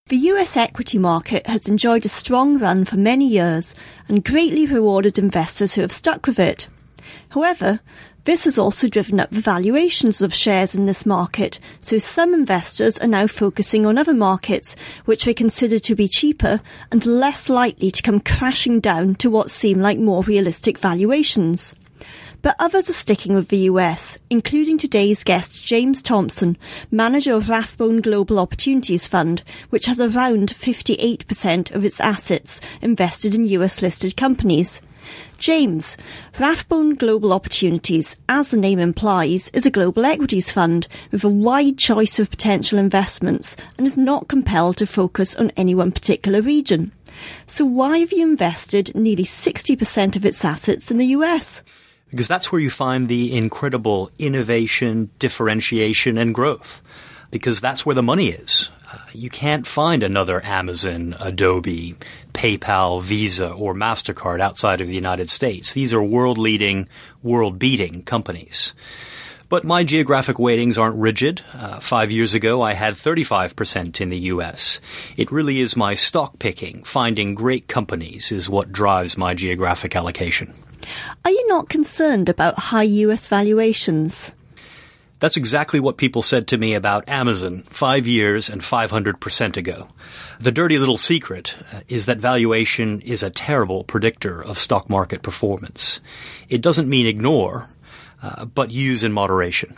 The US equity market has enjoyed a strong run for many years and greatly rewarded investors who have stuck with it. However, this has also driven up the valuations of shares in this market, so some investors are now focusing on other markets which they consider to be cheaper and less likely to come crashing down to what seem like more realistic valuations. But others are sticking with the US, including today's guest James Thompson, manager of Rathbone Global Opportunities Fund, which has around 58% of its assets invested in US-listed companies. James, Rathbone Global Opportunities, as the name implies, is a global equities fund with a wide choice of potential investments and is not compelled to focus on any one particular region. So why have you invested nearly 60% of its assets in the US? Because that's where you find the incredible innovation, differentiation, and growth. Because that's where the money is. You can't find another Amazon, Adobe, PayPal, Visa, or MasterCard outside of the United States. These are world-leading, world-beating companies. But my geographic weightings aren't rigid. 5 years ago, I had 35% in the U.S. It really is my stock picking. Finding great companies is what drives my geographic allocation. Are you not concerned about high US valuations? That's exactly what people said to me about Amazon 5 years and 500% ago. The dirty little secret is that valuation is a terrible predictor of stock market performance. It doesn't mean ignore, but use in moderation.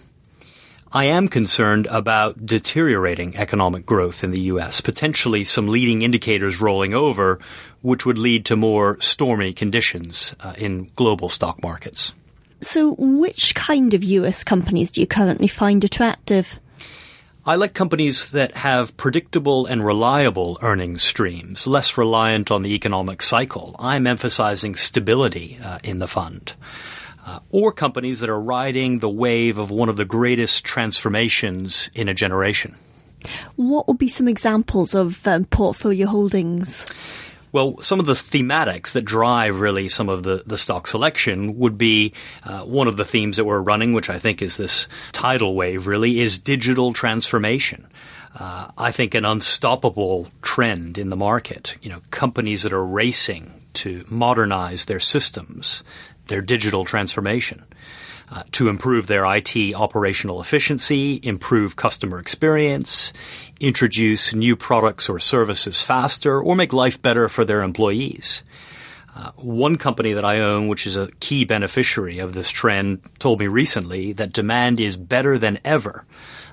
I am concerned about deteriorating economic growth in the U.S., potentially some leading indicators rolling over, which would lead to more stormy conditions in global stock markets. So which kind of US companies do you currently find attractive? I like companies that have predictable and reliable earnings streams, less reliant on the economic cycle. I'm emphasizing stability in the fund. Or companies that are riding the wave of one of the greatest transformations in a generation. What would be some examples of portfolio holdings? Well, some of the thematics that drive really some of the stock selection would be one of the themes that we're running, which I think is this tidal wave really, is digital transformation. I think an unstoppable trend in the market, companies that are racing to modernize their systems, their digital transformation, to improve their IT operational efficiency, improve customer experience, introduce new products or services faster, or make life better for their employees. One company that I own, which is a key beneficiary of this trend, told me recently that demand is better than ever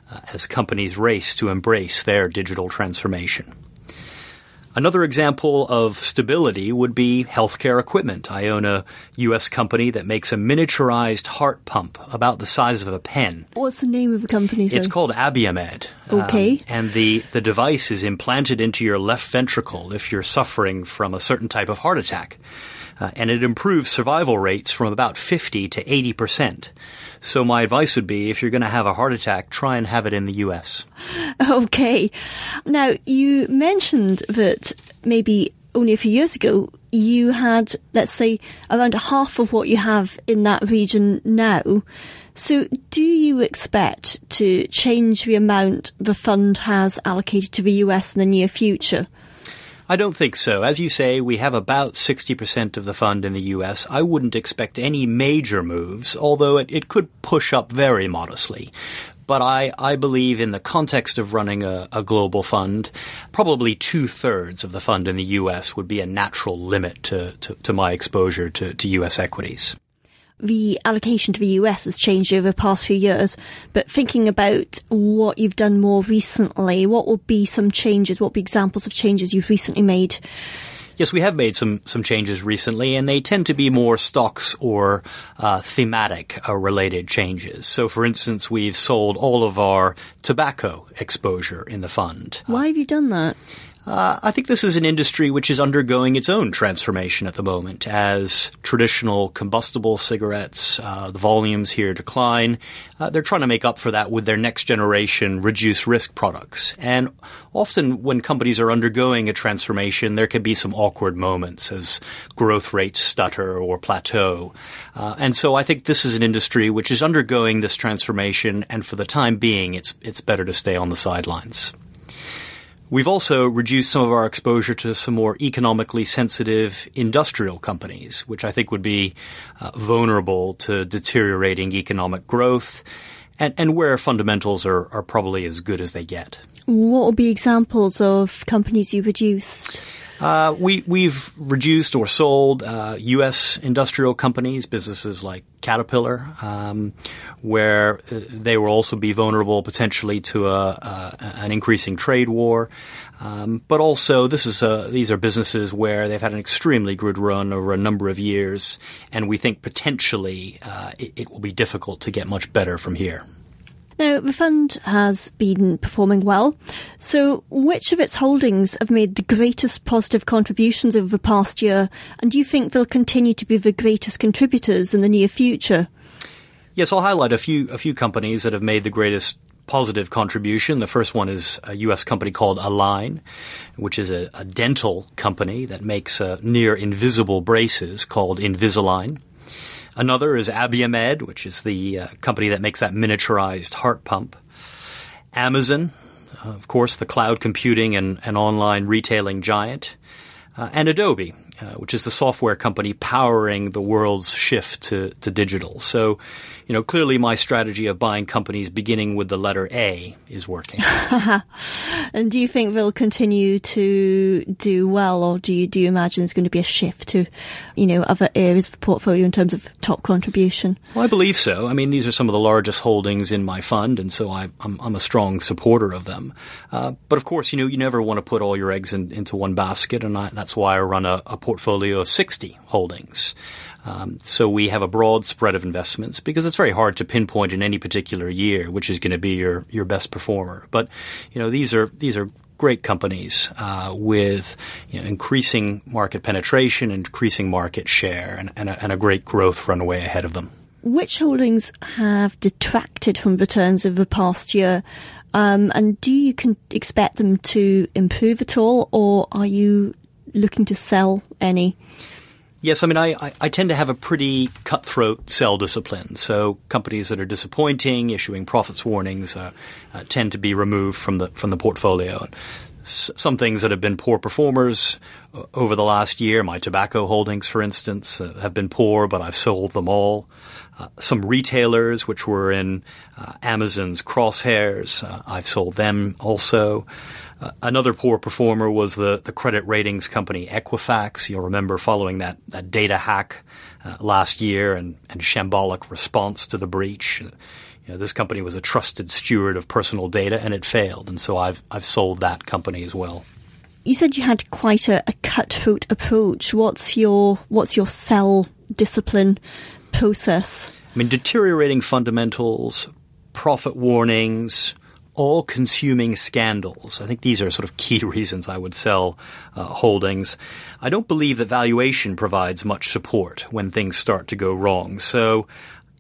as companies race to embrace their digital transformation. Another example of stability would be healthcare equipment. I own a U.S. company that makes a miniaturized heart pump about the size of a pen. What's the name of the company? It's called Abiomed. Okay. And the device is implanted into your left ventricle if you're suffering from a certain type of heart attack. And it improves survival rates from about 50 to 80%. So my advice would be, if you're going to have a heart attack, try and have it in the US. Okay. Now, you mentioned that maybe only a few years ago, you had, let's say, around half of what you have in that region now. So do you expect to change the amount the fund has allocated to the US in the near future? I don't think so. As you say, we have about 60% of the fund in the U.S. I wouldn't expect any major moves, although it could push up very modestly. But I believe in the context of running a global fund, probably 2/3 of the fund in the U.S. would be a natural limit to my exposure to U.S. equities. The allocation to the US has changed over the past few years, but thinking about what you've done more recently, what would be some changes, what would be examples of changes you've recently made? Yes, we have made some changes recently, and they tend to be more stocks or thematic related changes. So, for instance, we've sold all of our tobacco exposure in the fund. Why have you done that? I think this is an industry which is undergoing its own transformation at the moment as traditional combustible cigarettes, the volumes here decline. They're trying to make up for that with their next generation reduced risk products. And often when companies are undergoing a transformation, there can be some awkward moments as growth rates stutter or plateau. And so I think this is an industry which is undergoing this transformation, and for the time being, it's better to stay on the sidelines. We've also reduced some of our exposure to some more economically sensitive industrial companies, which I think would be vulnerable to deteriorating economic growth and where fundamentals are probably as good as they get. What would be examples of companies you reduced? We've reduced or sold U.S. industrial companies, businesses like Caterpillar, where they will also be vulnerable potentially to an increasing trade war. But also, these are businesses where they've had an extremely good run over a number of years, and we think potentially it will be difficult to get much better from here. Now, the fund has been performing well. So which of its holdings have made the greatest positive contributions over the past year? And do you think they'll continue to be the greatest contributors in the near future? Yes, I'll highlight a few companies that have made the greatest positive contribution. The first one is a U.S. company called Align, which is a dental company that makes near invisible braces called Invisalign. Another is Abiomed, which is the company that makes that miniaturized heart pump. Amazon, of course, the cloud computing and online retailing giant. And Adobe, which is the software company powering the world's shift to digital. So, clearly my strategy of buying companies beginning with the letter A is working. And do you think they'll continue to do well, or do you imagine there's going to be a shift to, other areas of the portfolio in terms of top contribution? Well, I believe so. I mean, these are some of the largest holdings in my fund, and so I'm a strong supporter of them. But of course, you never want to put all your eggs into one basket, and that's why I run a portfolio of 60 holdings. So we have a broad spread of investments because it's very hard to pinpoint in any particular year which is going to be your best performer. But these are great companies with increasing market penetration, increasing market share, and a great growth runway ahead of them. Which holdings have detracted from returns over the past year? And do you expect them to improve at all, or are you looking to sell any? Yes, I mean, I tend to have a pretty cutthroat sell discipline. So companies that are disappointing, issuing profits warnings, tend to be removed from the portfolio. Some things that have been poor performers over the last year, my tobacco holdings, for instance, have been poor, but I've sold them all. Some retailers, which were in Amazon's crosshairs, I've sold them also. Another poor performer was the credit ratings company Equifax. You'll remember following that data hack last year and shambolic response to the breach. This company was a trusted steward of personal data, and it failed. And so I've sold that company as well. You said you had quite a cutthroat approach. What's your sell discipline process? I mean, deteriorating fundamentals, profit warnings, all-consuming scandals. I think these are sort of key reasons I would sell holdings. I don't believe that valuation provides much support when things start to go wrong. So,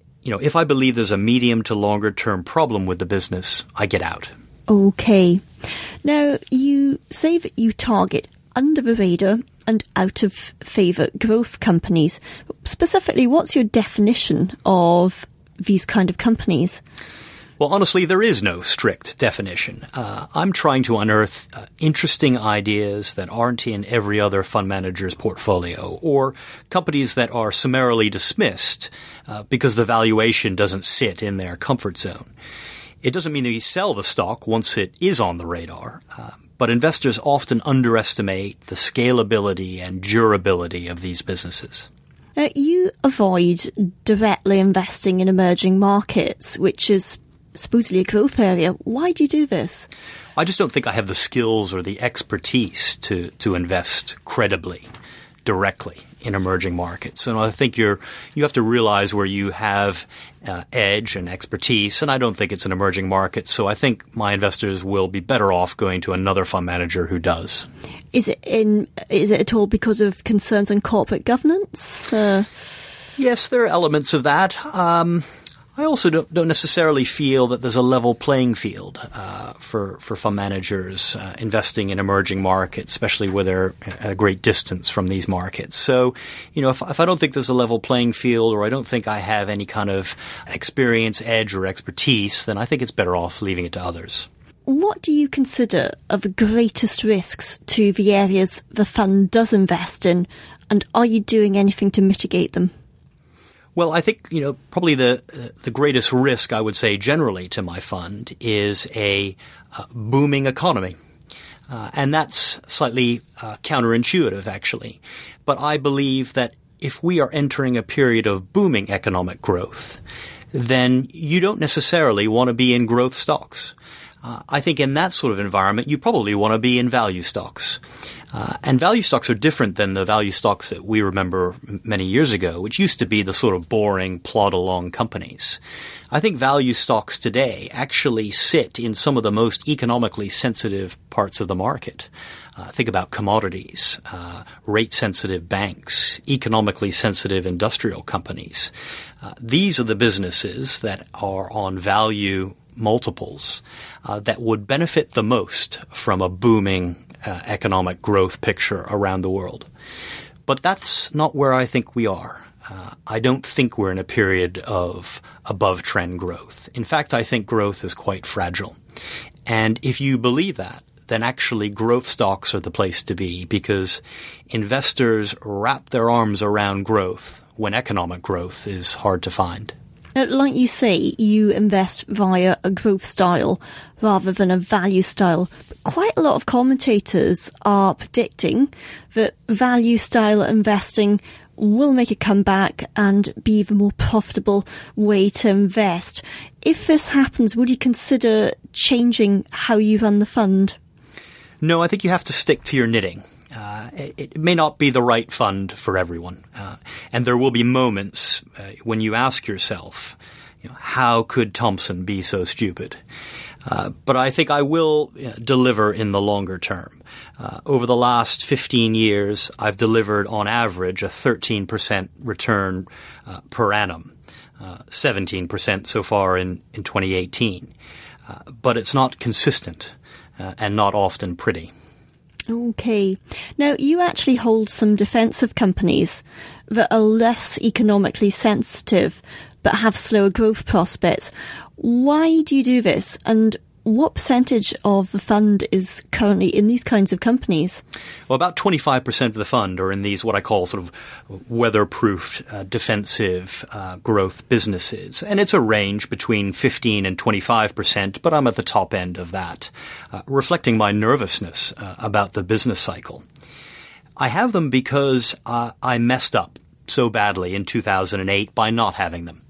if I believe there's a medium to longer term problem with the business, I get out. Okay. Now, you say that you target under the radar and out of favour growth companies. Specifically, what's your definition of these kind of companies? Well, honestly, there is no strict definition. I'm trying to unearth interesting ideas that aren't in every other fund manager's portfolio, or companies that are summarily dismissed because the valuation doesn't sit in their comfort zone. It doesn't mean that you sell the stock once it is on the radar, but investors often underestimate the scalability and durability of these businesses. Now, you avoid directly investing in emerging markets, which is supposedly a growth area. Why do you do this? I just don't think I have the skills or the expertise to invest credibly, directly in emerging markets. And I think you have to realize where you have edge and expertise, and I don't think it's an emerging market. So I think my investors will be better off going to another fund manager who does. Is it at all because of concerns on corporate governance? Yes, there are elements of that. I also don't necessarily feel that there's a level playing field for fund managers investing in emerging markets, especially where they're at a great distance from these markets. So, if I don't think there's a level playing field, or I don't think I have any kind of experience, edge, or expertise, then I think it's better off leaving it to others. what do you consider are the greatest risks to the areas the fund does invest in, and are you doing anything to mitigate them? Well, I think, probably the greatest risk, I would say, generally to my fund is a booming economy. And that's slightly counterintuitive, actually. But I believe that if we are entering a period of booming economic growth, then you don't necessarily want to be in growth stocks. I think in that sort of environment, you probably want to be in value stocks. And value stocks are different than the value stocks that we remember many years ago, which used to be the sort of boring, plod-along companies. I think value stocks today actually sit in some of the most economically sensitive parts of the market. Think about commodities, rate-sensitive banks, economically sensitive industrial companies. These are the businesses that are on value multiples that would benefit the most from a booming economic growth picture around the world. But that's not where I think we are. I don't think we're in a period of above-trend growth. In fact, I think growth is quite fragile. And if you believe that, then actually growth stocks are the place to be, because investors wrap their arms around growth when economic growth is hard to find. Like you say, you invest via a growth style rather than a value style. But quite a lot of commentators are predicting that value style investing will make a comeback and be the more profitable way to invest. If this happens, would you consider changing how you run the fund? No, I think you have to stick to your knitting. It may not be the right fund for everyone. And there will be moments when you ask yourself, how could Thomson be so stupid? But I think I will deliver in the longer term. Over the last 15 years, I've delivered on average a 13% return per annum, 17% so far in 2018. But it's not consistent and not often pretty. Okay. Now, you actually hold some defensive companies that are less economically sensitive but have slower growth prospects. Why do you do this? And what percentage of the fund is currently in these kinds of companies? Well, about 25% of the fund are in these what I call sort of weather-proofed, defensive growth businesses. And it's a range between 15 and 25%, but I'm at the top end of that, reflecting my nervousness about the business cycle. I have them because I messed up so badly in 2008 by not having them.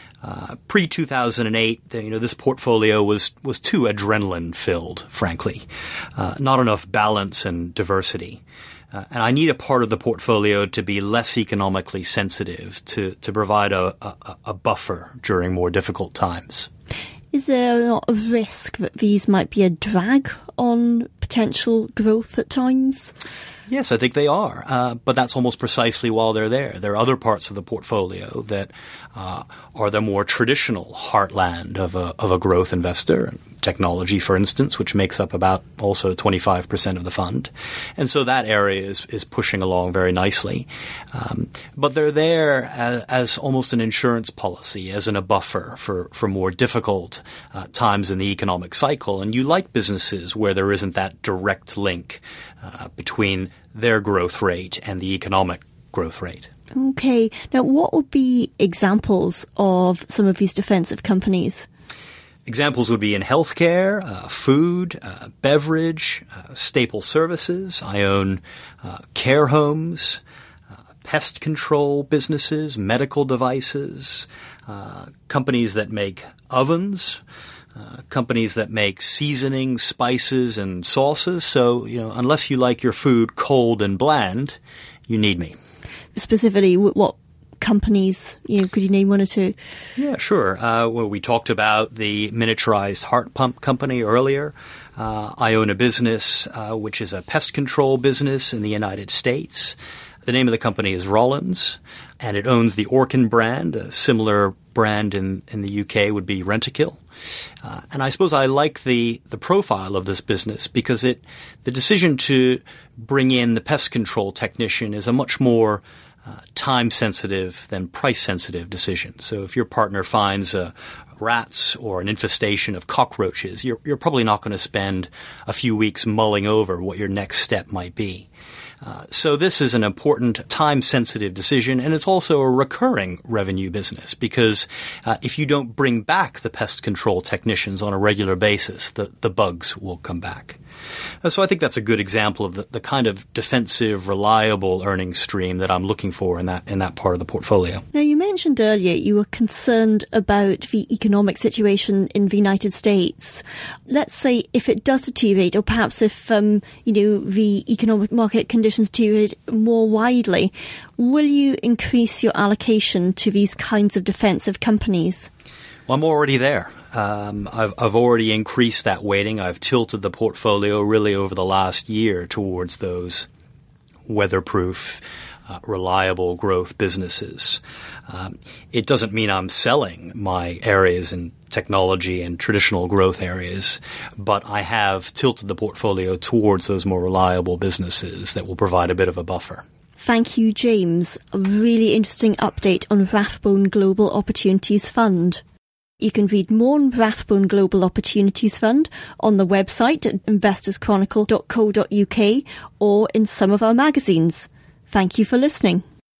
Pre-2008, this portfolio was too adrenaline-filled, frankly. Not enough balance and diversity. And I need a part of the portfolio to be less economically sensitive to provide a buffer during more difficult times. Is there not a risk that these might be a drag on potential growth at times? Yes, I think they are. But that's almost precisely why they're there. There are other parts of the portfolio that are the more traditional heartland of a growth investor. Technology, for instance, which makes up about also 25% of the fund. And so that area is pushing along very nicely. But they're there as almost an insurance policy, as a buffer for more difficult times in the economic cycle. And you like businesses where there isn't that direct link between their growth rate and the economic growth rate. Okay. Now, what would be examples of some of these defensive companies? Examples would be in healthcare, food, beverage, staple services. I own care homes, pest control businesses, medical devices, companies that make ovens, companies that make seasonings, spices, and sauces. So, unless you like your food cold and bland, you need me. Specifically, what companies, could you name one or two? Yeah, sure. Well, we talked about the miniaturized heart pump company earlier. I own a business which is a pest control business in the United States. The name of the company is Rollins, and it owns the Orkin brand. A similar brand in the UK would be Rentokil. And I suppose I like the profile of this business because the decision to bring in the pest control technician is a much more time-sensitive than price-sensitive decision. So if your partner finds a rats or an infestation of cockroaches, you're probably not going to spend a few weeks mulling over what your next step might be. So this is an important time-sensitive decision, and it's also a recurring revenue business because if you don't bring back the pest control technicians on a regular basis, the bugs will come back. So I think that's a good example of the kind of defensive, reliable earnings stream that I'm looking for in that part of the portfolio. Now, you mentioned earlier you were concerned about the economic situation in the United States. Let's say if it does deteriorate, or perhaps if the economic market conditions deteriorate more widely, will you increase your allocation to these kinds of defensive companies? Well, I'm already there. I've already increased that weighting. I've tilted the portfolio really over the last year towards those weatherproof, reliable growth businesses. It doesn't mean I'm selling my areas in technology and traditional growth areas, but I have tilted the portfolio towards those more reliable businesses that will provide a bit of a buffer. Thank you, James. A really interesting update on Rathbone Global Opportunities Fund. You can read more on Rathbone Global Opportunities Fund on the website at investorschronicle.co.uk or in some of our magazines. Thank you for listening.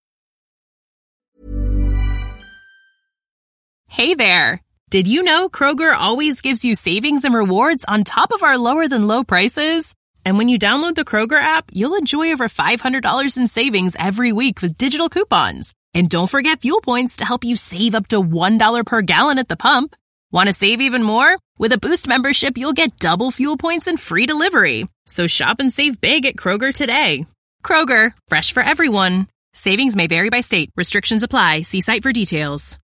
Hey there! Did you know Kroger always gives you savings and rewards on top of our lower-than-low prices? And when you download the Kroger app, you'll enjoy over $500 in savings every week with digital coupons. And don't forget fuel points to help you save up to $1 per gallon at the pump. Want to save even more? With a Boost membership, you'll get double fuel points and free delivery. So shop and save big at Kroger today. Kroger, fresh for everyone. Savings may vary by state. Restrictions apply. See site for details.